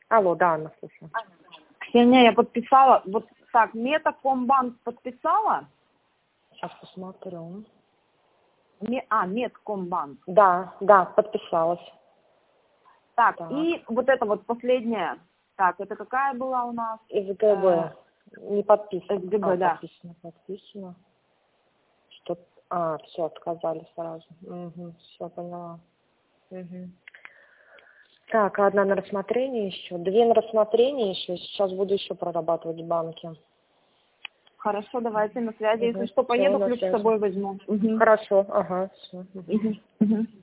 Алло, да, Анна, слушаю. Ксения, я подписала. Вот так, Метакомбанк подписала? Сейчас посмотрю. Меткомбанк. Да, подписалась. Так, Так. и вот это вот последняя. Так, это какая была у нас? СГБ. Не подписано. СГБ, да. Подписано. Что? Все, отказали сразу. Угу, все, поняла. Угу. Так, одна на рассмотрение еще. 2 на рассмотрение еще. Сейчас буду еще прорабатывать в банке. Хорошо, давайте на связи. Угу. Если что, поеду, ключ с собой возьму. Хорошо, ага, все. Угу.